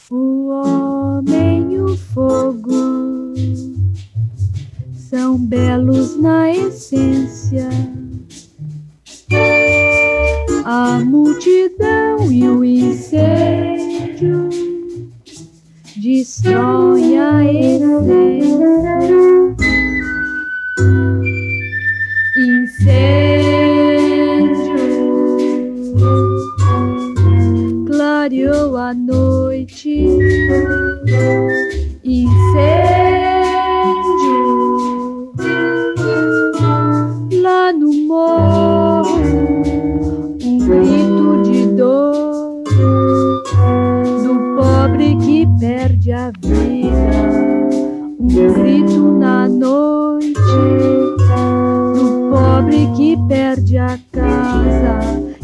O homem e o fogo são belos na essência. A multidão e o incêndio destroem a essência. Incêndio clareou a noite. Incêndio lá no morro, um grito de dor do pobre que perde a vida, um grito na noite do pobre que perde a casa.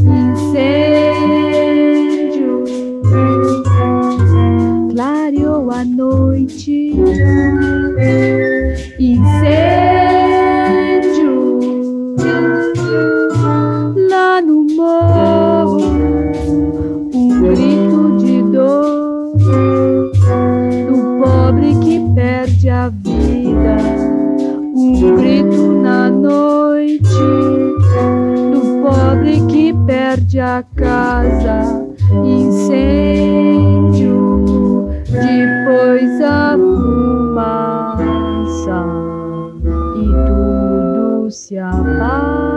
Incêndio clareou a noite. Incêndio lá no morro, um grito de dor do pobre que perde a vida, um grito na noite do pobre que perde a casa. Incêndio, depois a fumaça e tudo se apaga.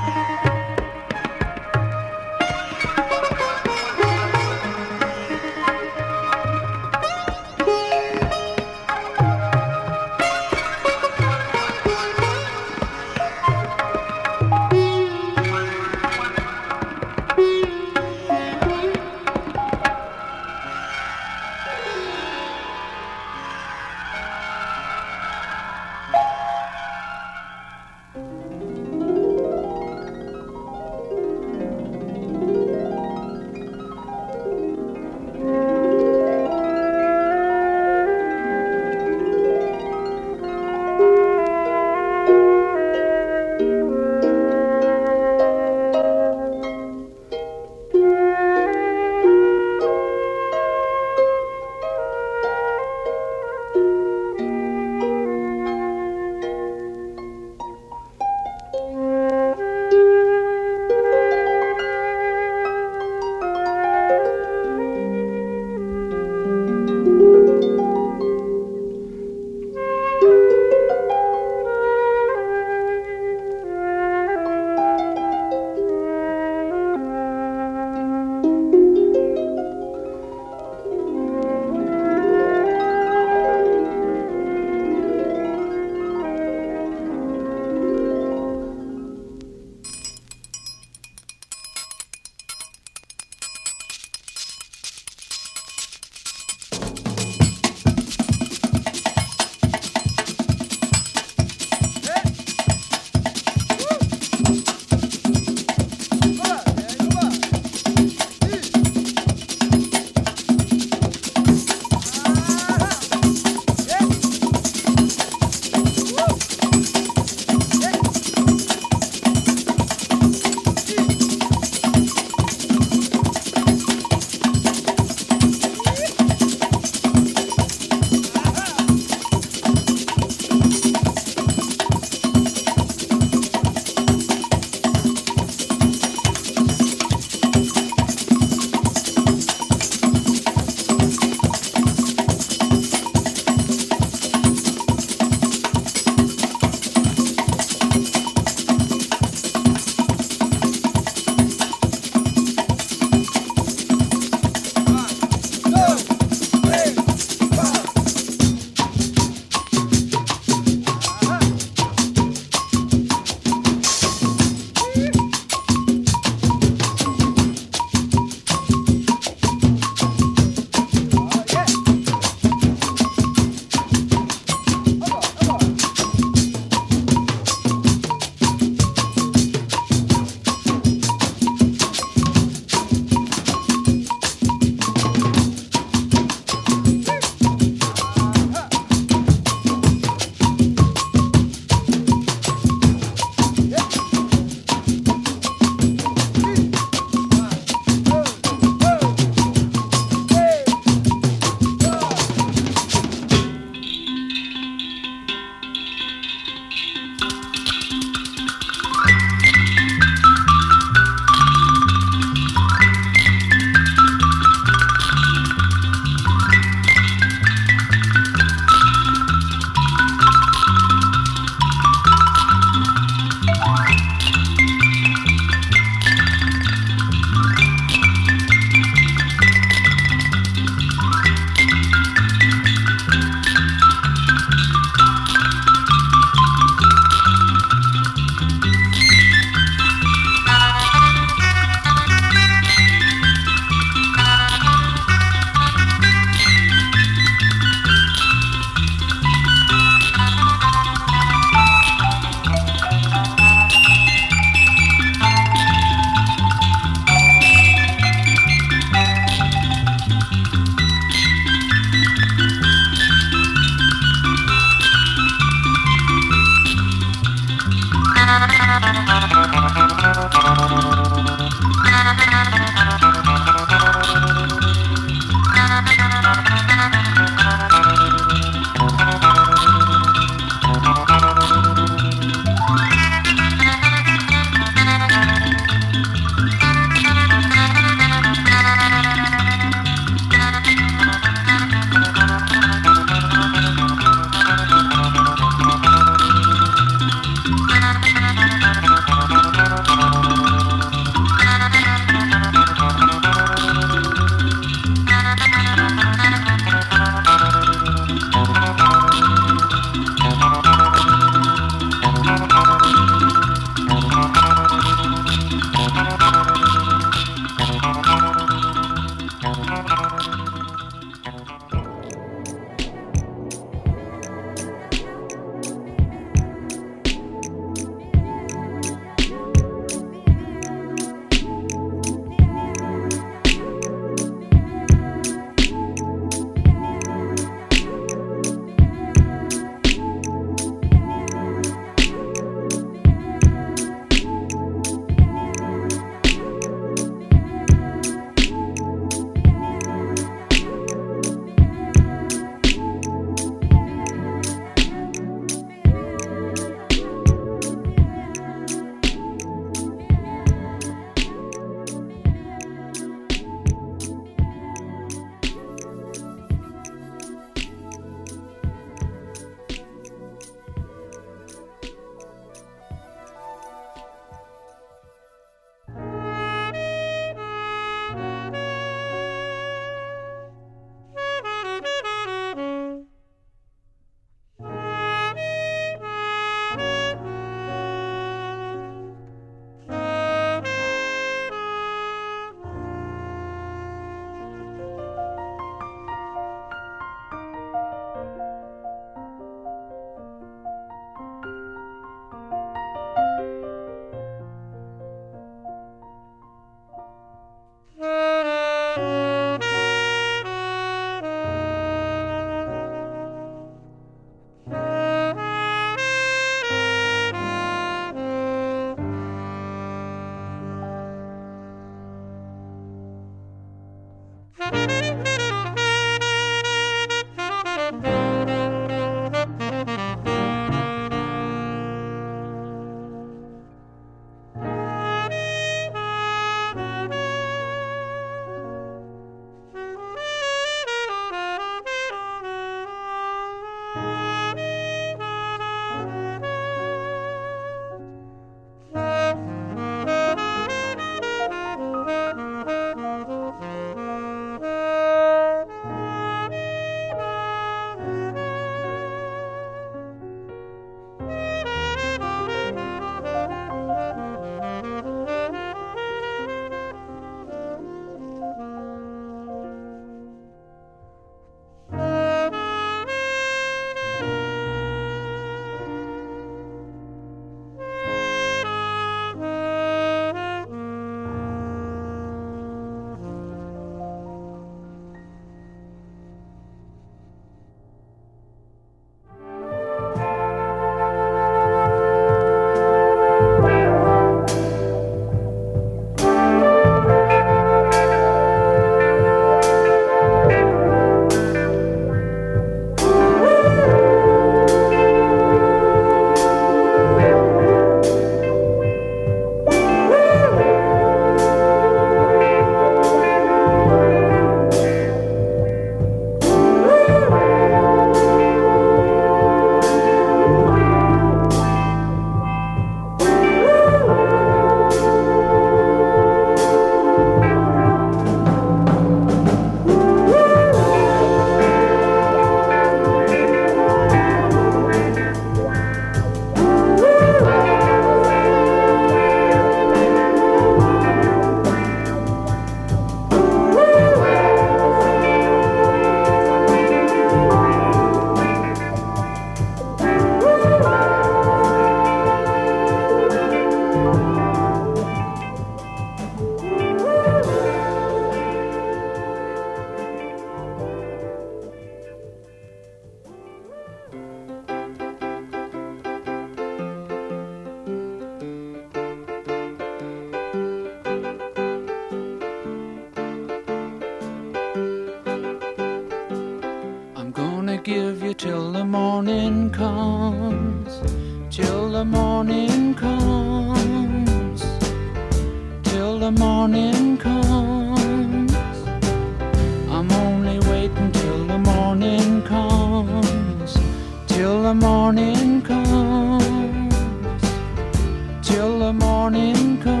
gonna give you till the morning comes, till the morning comes, till the morning comes. I'm only waiting till the morning comes, till the morning comes, till the morning comes.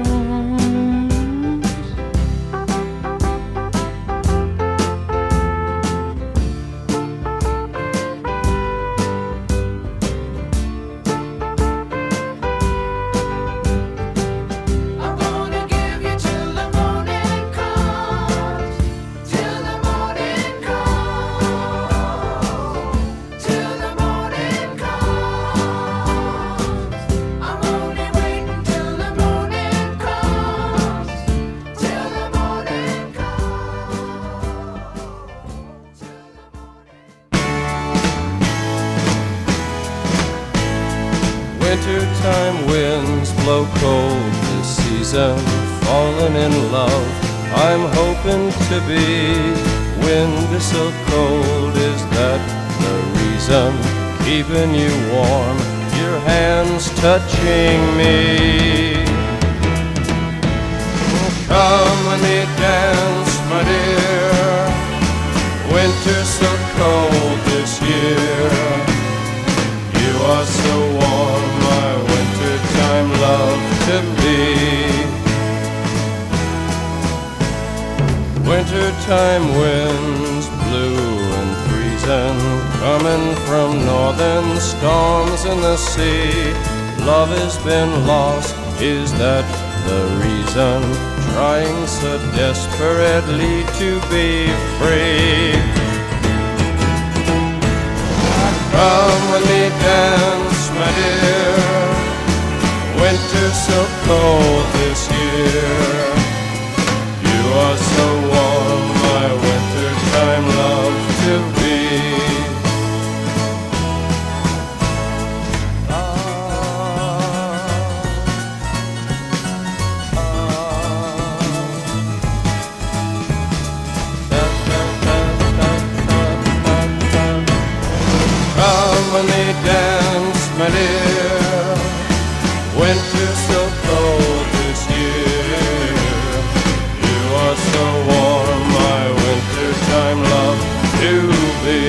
Wintertime winds blow cold this season, falling in love I'm hoping to be. Wind is so cold, is that the reason? Keeping you warm, your hands touching me. Come with me, dance, my dear. Winter's so cold this year. You are so warm, my wintertime love to be. Wintertime winds blue and freezing, coming from northern storms in the sea. Love has been lost, is that the reason? Trying so desperately to be free. Come with me, dance, my dear. Winter's so cold this year. You are so warm, my wintertime love to be. Come with me, dance, my dear. Winter's so cold this year. You are so warm, my wintertime love to be.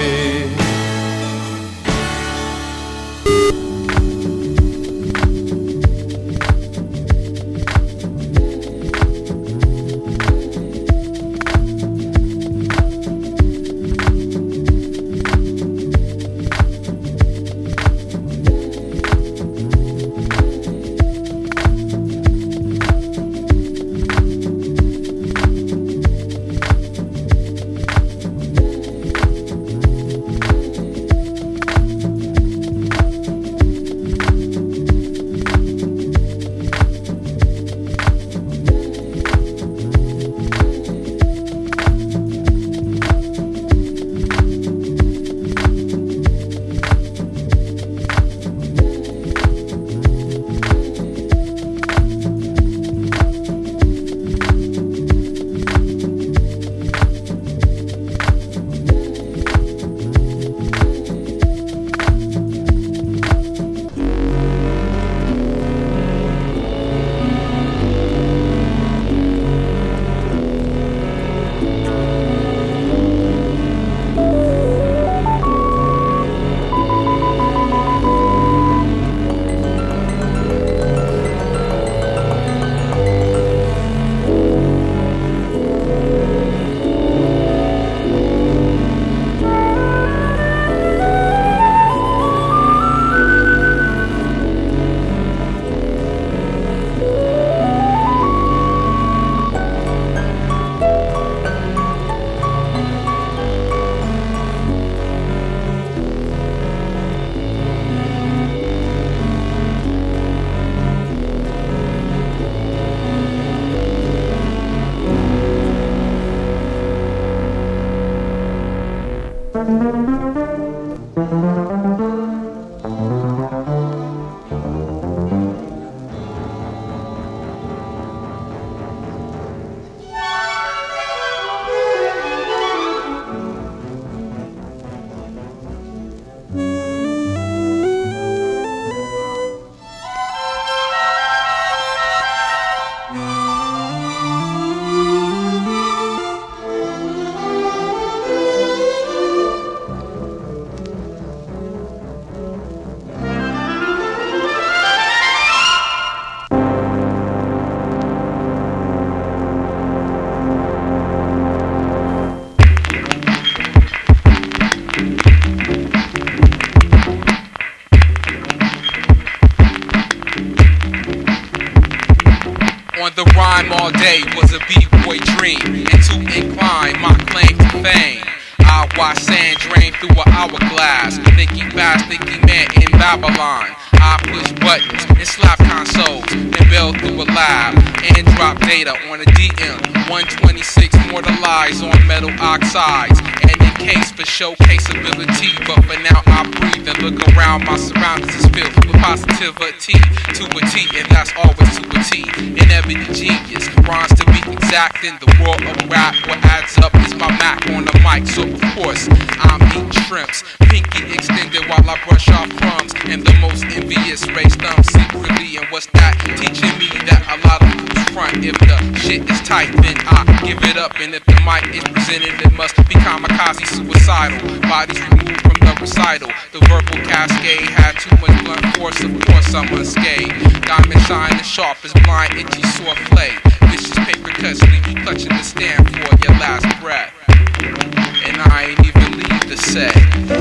all day was a b-boy dream, and to incline my claim to fame. I watch sand drain through an hourglass, thinking fast, thinking man in Babylon. I push buttons and slap consoles and build through a lab and drop data on a DM-126 mortalized on metal oxides and encased for showcaseability. But for now I breathe and look around, my surroundings is filled with positivity to a T, and that's always to a T. Inevitable genius, rhymes to be exact in the world of rap. What adds up is my Mac on the mic, so of course I'm eating shrimps, pinky extended while I brush off crumbs, and the most envious raise thumbs secretly. And what's that? Teaching me that a lot of people front. If the shit is tight, then I give it up, and if the mic is presented, it must be kamikaze suicidal. Bodies removed from the recital. The verbal cascade had too much blunt force, of course I'm unscathed. Diamond shine as sharp as blind, itchy sore flay. Vicious paper cuts leave you clutching the stand for your last breath. And I ain't even leave to say.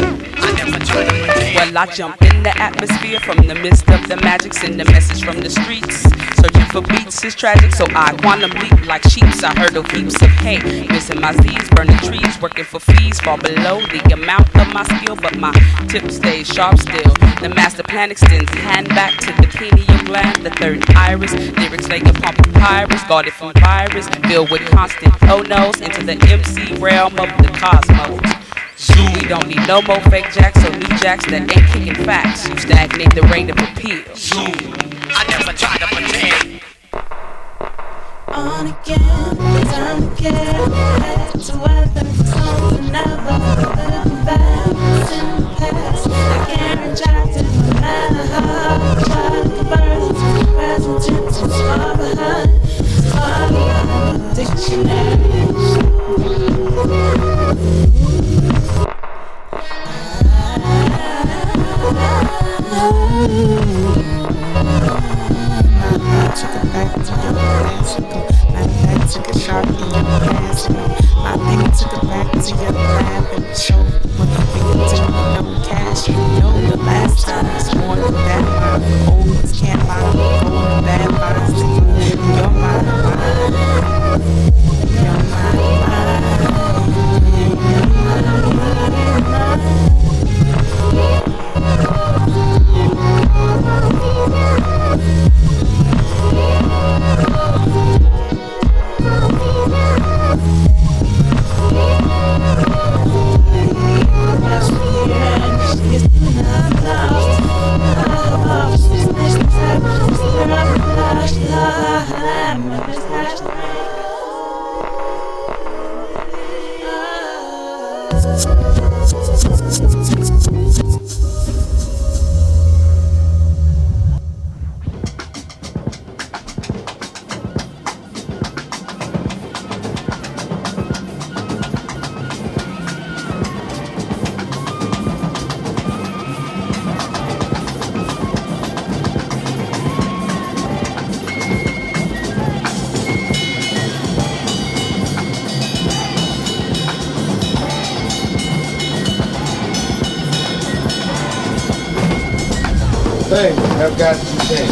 Well, I jump in the atmosphere from the midst of the magic, send a message from the streets. Searching for beats is tragic, so I quantum leap like sheeps. I hurdle heaps of hay, missing my Z's, burning trees, working for fees far below the amount of my skill, but my tip stays sharp still. The master plan extends hand back to the pineal gland, the third iris. Lyrics lay upon papyrus, guarded from virus, filled with constant oh-nos into the MC realm of the cosmos. Zoom. We don't need no more fake jacks or new jacks that ain't kicking facts. You stagnate the rate of appeal. Zoom. I never try to pretend. On again, time again. Back to other songs and never looking back. In the past, I can't reject it no matter how I try to convert it. Present tense is far behind. Far behind the dictionaries. Took it back to your classical. My back took a sharp in your classical. My thing took it back to your lab and show what you didn't know cash. You know the last time it's more than that. My old can't buy the gold and bad vibes to you. Your mind, your Things have got to change.